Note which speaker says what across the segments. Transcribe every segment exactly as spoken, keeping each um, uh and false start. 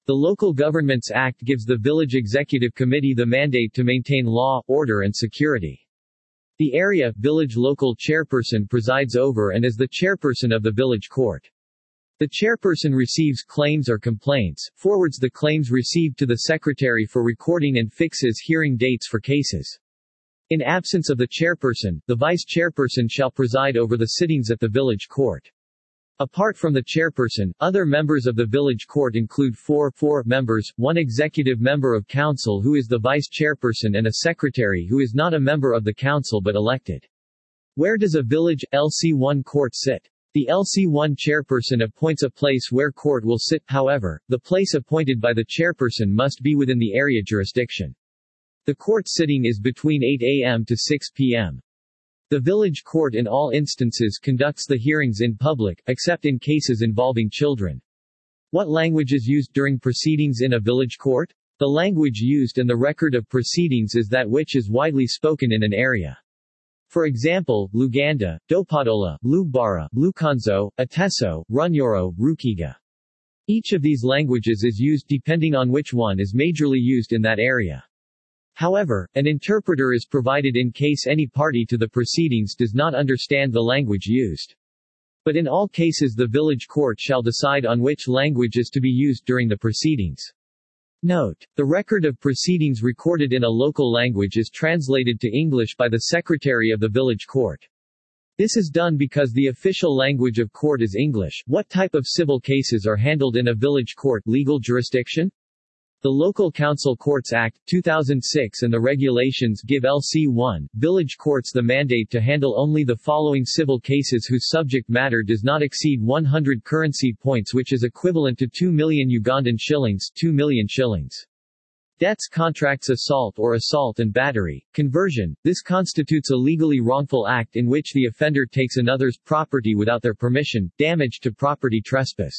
Speaker 1: The Local Governments Act gives the Village Executive Committee the mandate to maintain law, order and security. The area, village local chairperson presides over and is the chairperson of the village court. The chairperson receives claims or complaints, forwards the claims received to the secretary for recording and fixes hearing dates for cases. In absence of the chairperson, the vice chairperson shall preside over the sittings at the village court. Apart from the chairperson, other members of the village court include four, four members, one executive member of council who is the vice chairperson and a secretary who is not a member of the council but elected. Where does a village L C one court sit? The L C one chairperson appoints a place where court will sit, however, the place appointed by the chairperson must be within the area jurisdiction. The court sitting is between eight a m to six p m The village court in all instances conducts the hearings in public, except in cases involving children. What language is used during proceedings in a village court? The language used and the record of proceedings is that which is widely spoken in an area. For example, Luganda, Dopadola, Lugbara, Lukanzo, Ateso, Runyoro, Rukiga. Each of these languages is used depending on which one is majorly used in that area. However, an interpreter is provided in case any party to the proceedings does not understand the language used. But in all cases the village court shall decide on which language is to be used during the proceedings. Note: the record of proceedings recorded in a local language is translated to English by the secretary of the village court. This is done because the official language of court is English. What type of civil cases are handled in a village court? Legal jurisdiction? The Local Council Courts Act, two thousand six and the regulations give L C one, village courts the mandate to handle only the following civil cases whose subject matter does not exceed one hundred currency points, which is equivalent to two million Ugandan shillings, two million shillings. Debts, contracts, assault or assault and battery, conversion. This constitutes a legally wrongful act in which the offender takes another's property without their permission, damage to property, trespass.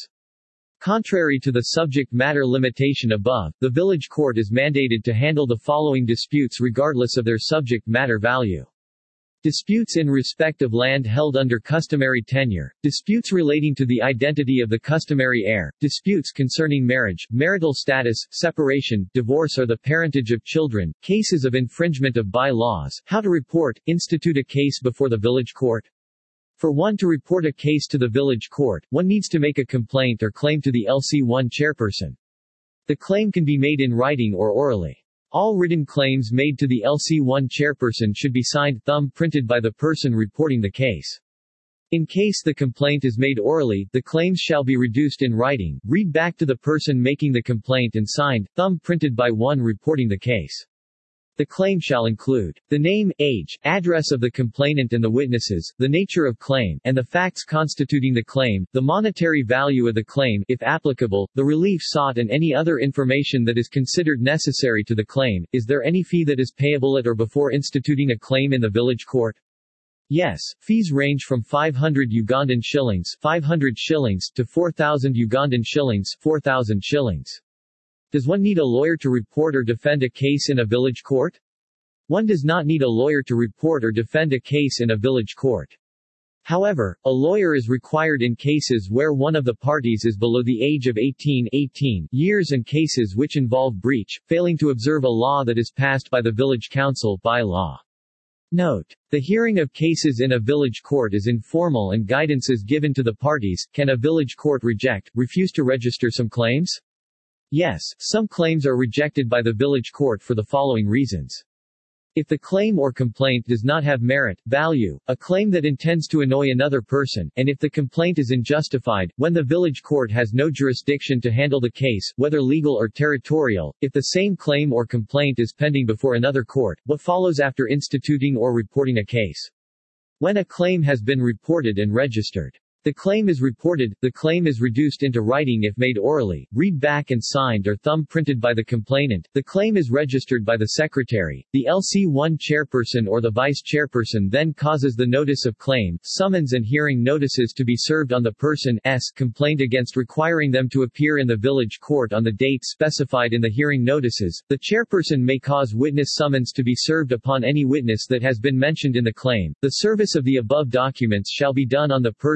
Speaker 1: Contrary to the subject matter limitation above, the village court is mandated to handle the following disputes regardless of their subject matter value. Disputes in respect of land held under customary tenure, disputes relating to the identity of the customary heir, disputes concerning marriage, marital status, separation, divorce or the parentage of children, cases of infringement of by-laws, how to report, institute a case before the village court. For one to report a case to the village court, one needs to make a complaint or claim to the L C one chairperson. The claim can be made in writing or orally. All written claims made to the L C one chairperson should be signed, thumb printed by the person reporting the case. In case the complaint is made orally, the claims shall be reduced in writing, read back to the person making the complaint and signed, thumb printed by one reporting the case. The claim shall include the name, age, address of the complainant and the witnesses, the nature of claim, and the facts constituting the claim, the monetary value of the claim if applicable, the relief sought and any other information that is considered necessary to the claim. Is there any fee that is payable at or before instituting a claim in the village court? Yes, fees range from five hundred Ugandan shillings, five hundred shillings to four thousand Ugandan shillings, four thousand shillings. Does one need a lawyer to report or defend a case in a village court? One does not need a lawyer to report or defend a case in a village court. However, a lawyer is required in cases where one of the parties is below the age of eighteen, eighteen years and cases which involve breach, failing to observe a law that is passed by the village council by law. Note: the hearing of cases in a village court is informal and guidance is given to the parties. Can a village court reject, refuse to register some claims? Yes, some claims are rejected by the village court for the following reasons. If the claim or complaint does not have merit, value, a claim that intends to annoy another person, and if the complaint is unjustified, when the village court has no jurisdiction to handle the case, whether legal or territorial, if the same claim or complaint is pending before another court, what follows after instituting or reporting a case? When a claim has been reported and registered. The claim is reported, the claim is reduced into writing if made orally, read back and signed or thumb printed by the complainant, the claim is registered by the secretary, the L C one chairperson or the vice chairperson then causes the notice of claim, summons and hearing notices to be served on the person's complaint against requiring them to appear in the village court on the date specified in the hearing notices. The chairperson may cause witness summons to be served upon any witness that has been mentioned in the claim. The service of the above documents shall be done on the person or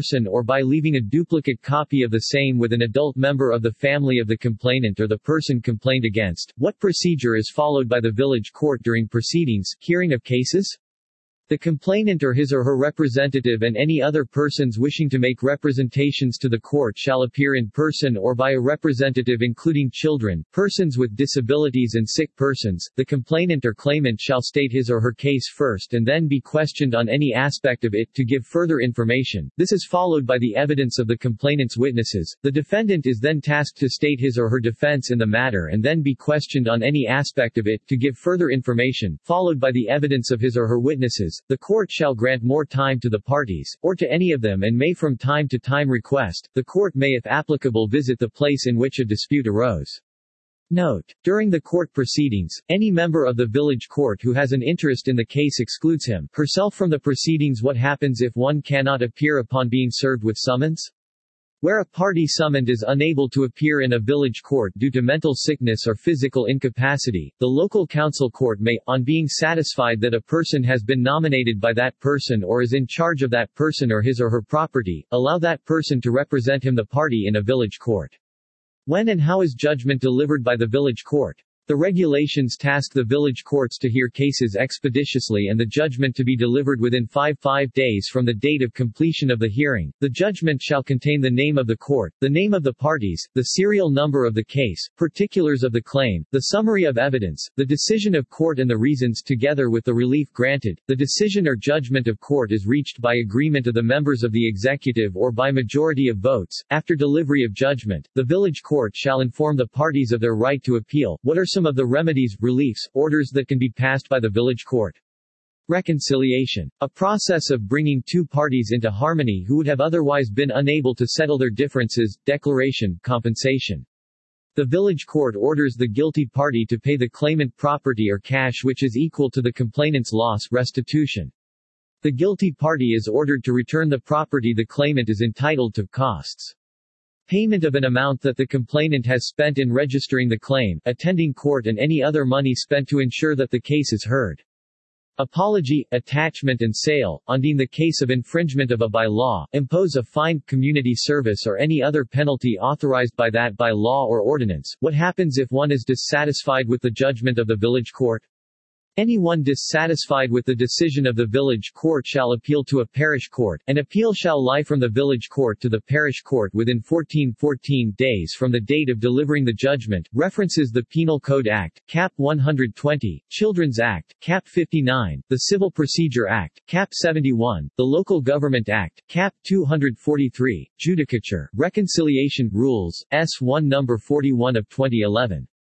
Speaker 1: or by leaving a duplicate copy of the same with an adult member of the family of the complainant or the person complained against. What procedure is followed by the village court during proceedings, hearing of cases? The complainant or his or her representative and any other persons wishing to make representations to the court shall appear in person or by a representative including children, persons with disabilities and sick persons. The complainant or claimant shall state his or her case first and then be questioned on any aspect of it to give further information. This is followed by the evidence of the complainant's witnesses. The defendant is then tasked to state his or her defense in the matter and then be questioned on any aspect of it to give further information, followed by the evidence of his or her witnesses. The court shall grant more time to the parties, or to any of them, and may from time to time request. The court may if applicable visit the place in which a dispute arose. Note: during the court proceedings, any member of the village court who has an interest in the case excludes him herself from the proceedings. What happens if one cannot appear upon being served with summons? Where a party summoned is unable to appear in a village court due to mental sickness or physical incapacity, the local council court may, on being satisfied that a person has been nominated by that person or is in charge of that person or his or her property, allow that person to represent him the party in a village court. When and how is judgment delivered by the village court? The regulations task the village courts to hear cases expeditiously and the judgment to be delivered within five five days from the date of completion of the hearing. The judgment shall contain the name of the court, the name of the parties, the serial number of the case, particulars of the claim, the summary of evidence, the decision of court and the reasons together with the relief granted. The decision or judgment of court is reached by agreement of the members of the executive or by majority of votes. After delivery of judgment, the village court shall inform the parties of their right to appeal. What are some of the remedies, reliefs, orders that can be passed by the village court? Reconciliation. A process of bringing two parties into harmony who would have otherwise been unable to settle their differences. Declaration, compensation. The village court orders the guilty party to pay the claimant property or cash which is equal to the complainant's loss. Restitution. The guilty party is ordered to return the property the claimant is entitled to. Costs. Payment of an amount that the complainant has spent in registering the claim, attending court and any other money spent to ensure that the case is heard. Apology, attachment and sale. On being the case of infringement of a by-law, impose a fine, community service or any other penalty authorized by that by law or ordinance. What happens if one is dissatisfied with the judgment of the village court? Anyone dissatisfied with the decision of the village court shall appeal to a parish court. An appeal shall lie from the village court to the parish court within fourteen fourteen days from the date of delivering the judgment. References: the Penal Code Act, Cap one hundred twenty, Children's Act, Cap fifty-nine, the Civil Procedure Act, Cap seventy-one, the Local Government Act, Cap two hundred forty-three, Judicature, Reconciliation Rules, S one number forty-one of twenty eleven.